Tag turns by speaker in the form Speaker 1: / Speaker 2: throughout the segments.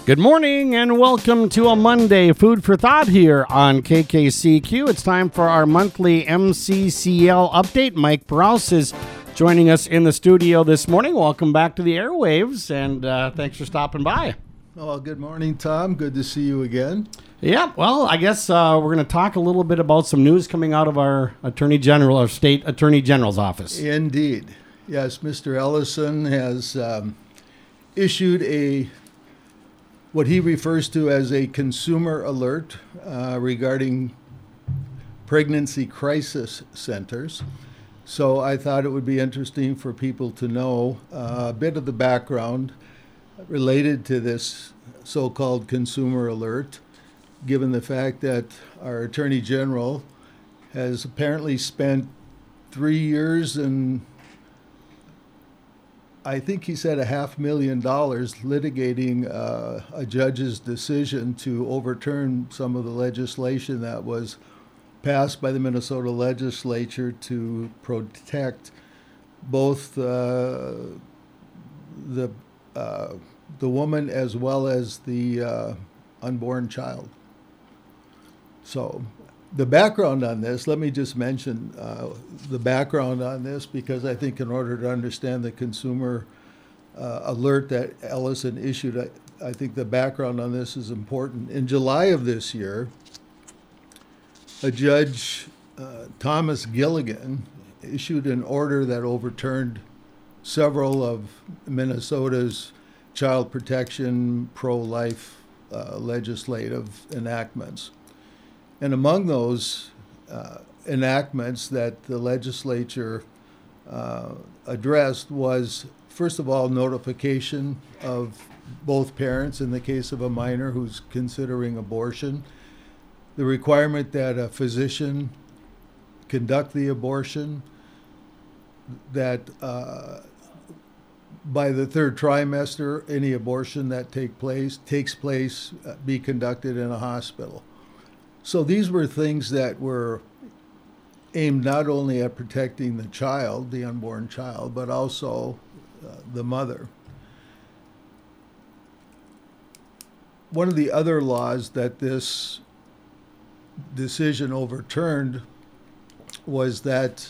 Speaker 1: Good morning and welcome to a Monday Food for Thought here on KKCQ. It's time for our monthly MCCL update. Mike Browse is joining us in the studio this morning. Welcome back to the airwaves and thanks for stopping by.
Speaker 2: Oh, good morning, Tom. Good to see you again.
Speaker 1: Yeah, well, I guess we're going to talk a little bit about some news coming out of our Attorney General, our State Attorney General's office.
Speaker 2: Indeed. Yes, Mr. Ellison has issued what he refers to as a consumer alert regarding pregnancy crisis centers. So I thought it would be interesting for people to know a bit of the background related to this so-called consumer alert, given the fact that our Attorney General has apparently spent 3 years and I think he said $500,000 litigating a judge's decision to overturn some of the legislation that was passed by the Minnesota legislature to protect both the woman as well as the unborn child. So the background on this, let me just mention the background on this, because I think in order to understand the consumer alert that Ellison issued, I think the background on this is important. In July of this year, a judge, Thomas Gilligan, issued an order that overturned several of Minnesota's child protection, pro-life legislative enactments. And among those enactments that the legislature addressed was, first of all, notification of both parents in the case of a minor who's considering abortion, the requirement that a physician conduct the abortion, that by the third trimester, any abortion that takes place be conducted in a hospital. So these were things that were aimed not only at protecting the child, the unborn child, but also the mother. One of the other laws that this decision overturned was that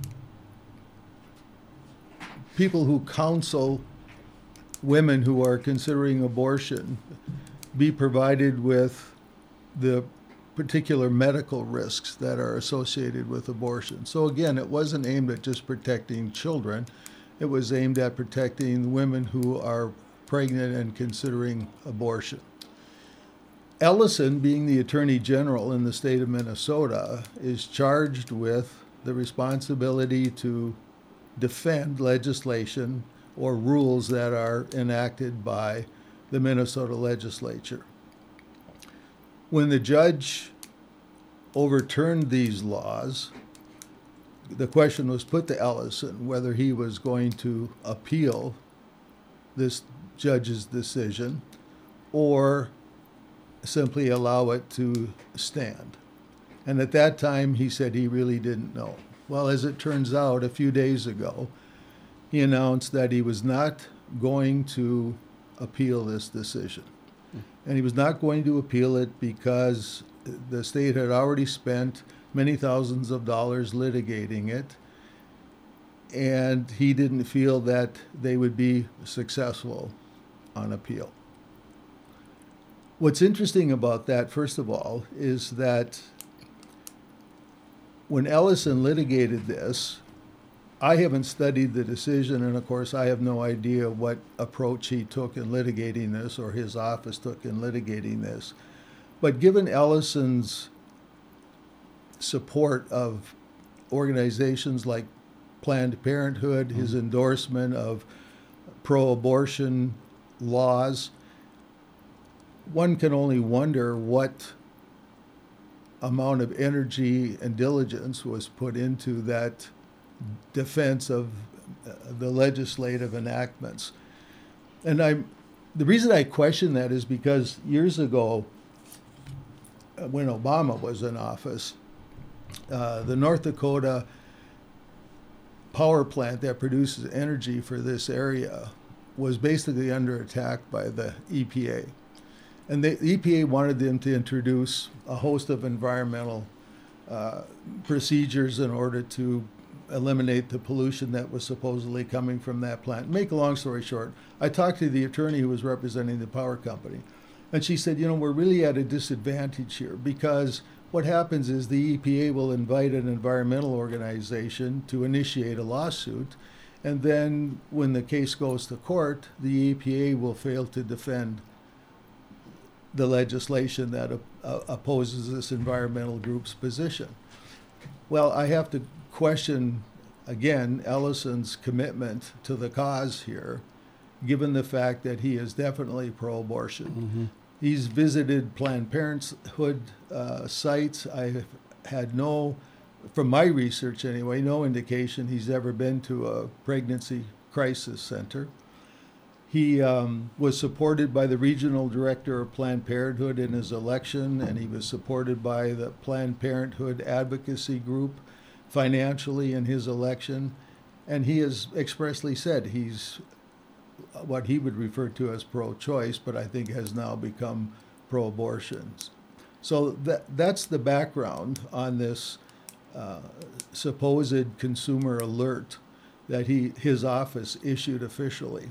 Speaker 2: people who counsel women who are considering abortion be provided with the particular medical risks that are associated with abortion. So again, it wasn't aimed at just protecting children. It was aimed at protecting women who are pregnant and considering abortion. Ellison, being the Attorney General in the state of Minnesota, is charged with the responsibility to defend legislation or rules that are enacted by the Minnesota legislature. When the judge overturned these laws, the question was put to Ellison whether he was going to appeal this judge's decision or simply allow it to stand. And at that time, he said he really didn't know. Well, as it turns out, a few days ago, he announced that he was not going to appeal this decision. And he was not going to appeal it because the state had already spent many thousands of dollars litigating it, and he didn't feel that they would be successful on appeal. What's interesting about that, first of all, is that when Ellison litigated this, I haven't studied the decision, and of course I have no idea what approach he took in litigating this or his office took in litigating this. But given Ellison's support of organizations like Planned Parenthood, his endorsement of pro-abortion laws, one can only wonder what amount of energy and diligence was put into that defense of the legislative enactments. And the reason I question that is because years ago, when Obama was in office, the North Dakota power plant that produces energy for this area was basically under attack by the EPA. And the EPA wanted them to introduce a host of environmental procedures in order to eliminate the pollution that was supposedly coming from that plant. Make a long story short, I talked to the attorney who was representing the power company, and she said, we're really at a disadvantage here, because what happens is the EPA will invite an environmental organization to initiate a lawsuit, and then when the case goes to court, the EPA will fail to defend the legislation that opposes this environmental group's position. Well, I have to question, again, Ellison's commitment to the cause here, given the fact that he is definitely pro-abortion. Mm-hmm. He's visited Planned Parenthood sites. I had from my research anyway, no indication he's ever been to a pregnancy crisis center. He was supported by the regional director of Planned Parenthood in his election, and he was supported by the Planned Parenthood advocacy group financially in his election. And he has expressly said he's what he would refer to as pro-choice, but I think has now become pro-abortion. So that's the background on this supposed consumer alert that his office issued officially.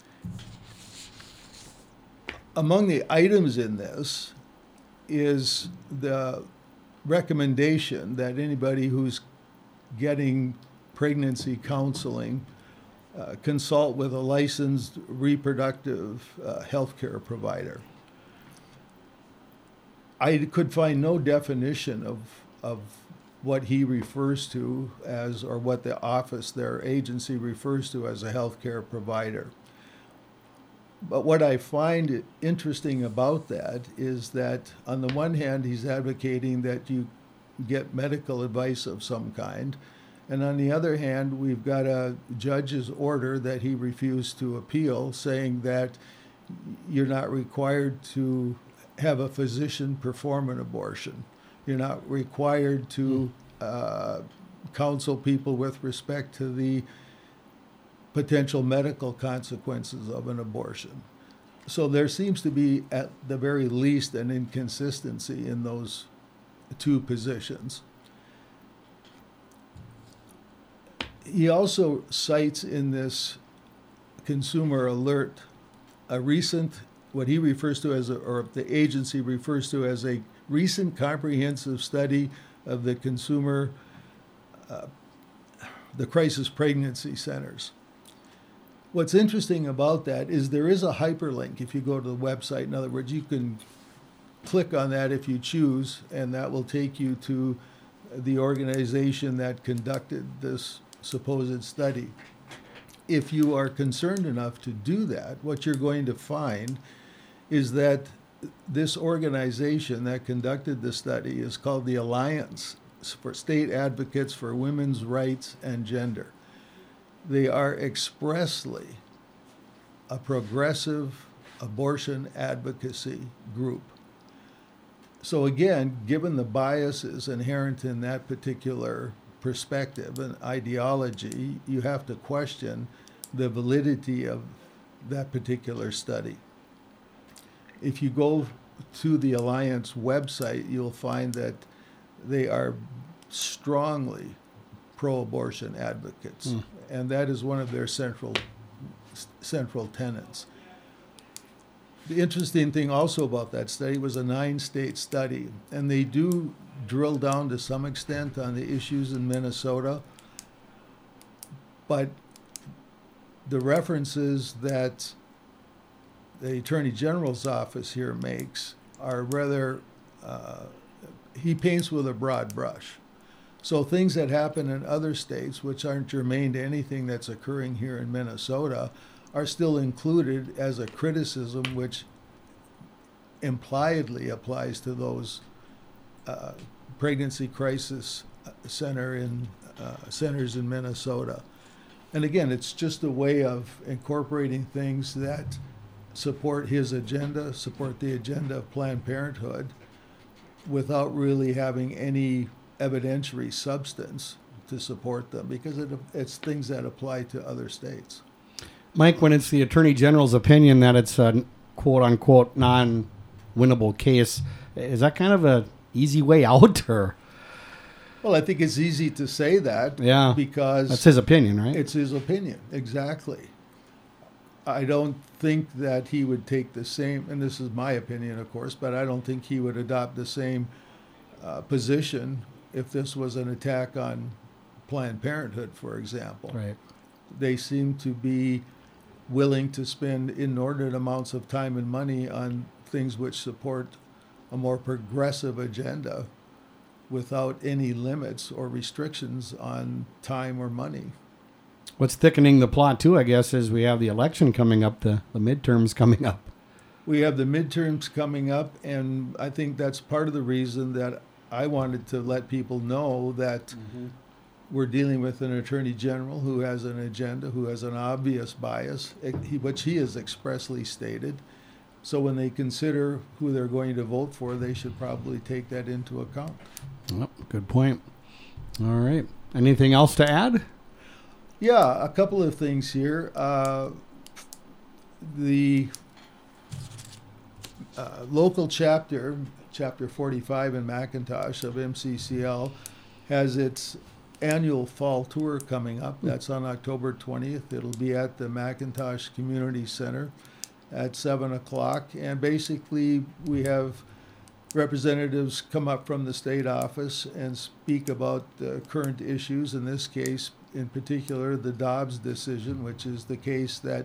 Speaker 2: Among the items in this is the recommendation that anybody who's getting pregnancy counseling consult with a licensed reproductive healthcare provider. I could find no definition of what he refers to as, or what the office, their agency refers to as a healthcare provider. But what I find interesting about that is that on the one hand, he's advocating that you get medical advice of some kind. And on the other hand, we've got a judge's order that he refused to appeal, saying that you're not required to have a physician perform an abortion. You're not required to counsel people with respect to the potential medical consequences of an abortion. So there seems to be, at the very least, an inconsistency in those two positions. He also cites in this consumer alert a recent, what he refers to as, or the agency refers to as, a recent comprehensive study of the consumer, the crisis pregnancy centers. What's interesting about that is there is a hyperlink if you go to the website. In other words, you can click on that if you choose, and that will take you to the organization that conducted this supposed study. If you are concerned enough to do that, what you're going to find is that this organization that conducted the study is called the Alliance for State Advocates for Women's Rights and Gender. They are expressly a progressive abortion advocacy group. So again, given the biases inherent in that particular perspective and ideology, you have to question the validity of that particular study. If you go to the Alliance website, you'll find that they are strongly pro-abortion advocates, and that is one of their central tenets. The interesting thing also about that study was a 9-state study, and they do drill down to some extent on the issues in Minnesota, but the references that the Attorney General's office here makes are rather, he paints with a broad brush. So things that happen in other states, which aren't germane to anything that's occurring here in Minnesota, are still included as a criticism which impliedly applies to those pregnancy crisis centers in Minnesota. And again, it's just a way of incorporating things that support his agenda, support the agenda of Planned Parenthood, without really having any evidentiary substance to support them, because it's things that apply to other states.
Speaker 1: Mike, when it's the Attorney General's opinion that it's a quote-unquote winnable case. Is that kind of a easy way out, or?
Speaker 2: Well, I think it's easy to say that.
Speaker 1: Yeah,
Speaker 2: because
Speaker 1: that's his opinion, right?
Speaker 2: It's his opinion, exactly. I don't think that he would take the same, and this is my opinion, of course, but I don't think he would adopt the same position if this was an attack on Planned Parenthood, for example.
Speaker 1: Right.
Speaker 2: They seem to be willing to spend inordinate amounts of time and money on things which support a more progressive agenda without any limits or restrictions on time or money.
Speaker 1: What's thickening the plot, too, I guess, is we have the election coming up, the midterms coming up.
Speaker 2: We have the midterms coming up, and I think that's part of the reason that I wanted to let people know that we're dealing with an attorney general who has an agenda, who has an obvious bias, which he has expressly stated. So when they consider who they're going to vote for, they should probably take that into account.
Speaker 1: Well, good point. All right. Anything else to add?
Speaker 2: Yeah, a couple of things here. The local chapter 45 in McIntosh of MCCL, has its annual fall tour coming up. That's on October 20th. It'll be at the McIntosh Community Center at 7 o'clock. And basically, we have representatives come up from the state office and speak about the current issues. In this case, in particular, the Dobbs decision, which is the case that,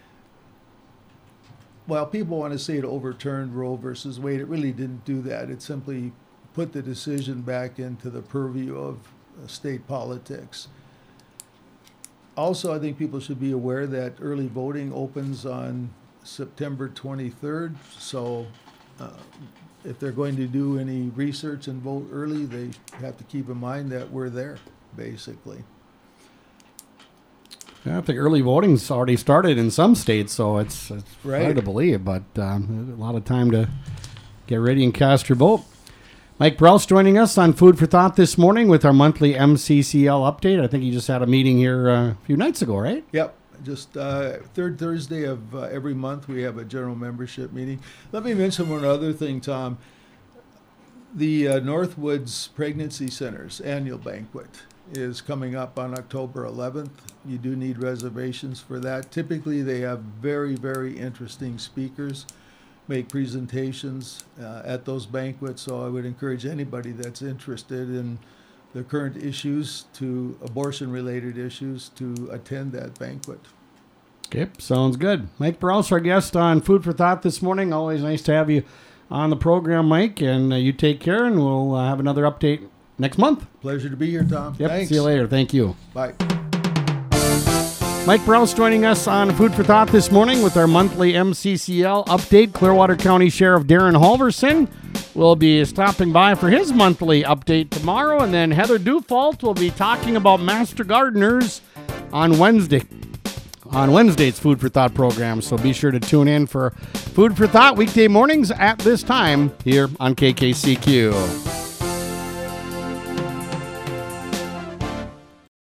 Speaker 2: well, people want to say it overturned Roe versus Wade. It really didn't do that. It simply put the decision back into the purview of state politics. Also, I think people should be aware that early voting opens on September 23rd. So if they're going to do any research and vote early, they have to keep in mind that we're there, basically.
Speaker 1: Yeah, I think early voting's already started in some states, so it's
Speaker 2: Right.
Speaker 1: hard to believe, but a lot of time to get ready and cast your vote. Mike Browse joining us on Food for Thought this morning with our monthly MCCL update. I think you just had a meeting here a few nights ago, right?
Speaker 2: Yep. Just third Thursday of every month, we have a general membership meeting. Let me mention one other thing, Tom. The Northwoods Pregnancy Center's annual banquet is coming up on October 11th. You do need reservations for that. Typically, they have very, very interesting speakers make presentations at those banquets, so I would encourage anybody that's interested in the current issues, to abortion-related issues, to attend that banquet.
Speaker 1: Okay, sounds good. Mike Browse, our guest on Food for Thought this morning. Always nice to have you on the program, Mike, and you take care, and we'll have another update next month.
Speaker 2: Pleasure to be here, Tom.
Speaker 1: Yep,
Speaker 2: Thanks.
Speaker 1: see you later. Thank you.
Speaker 2: Bye.
Speaker 1: Mike Browse joining us on Food for Thought this morning with our monthly MCCL update. Clearwater County Sheriff Darren Halverson will be stopping by for his monthly update tomorrow, and then Heather Dufault will be talking about master gardeners on Wednesday. On Wednesday's Food for Thought program, so be sure to tune in for Food for Thought weekday mornings at this time here on KKCQ.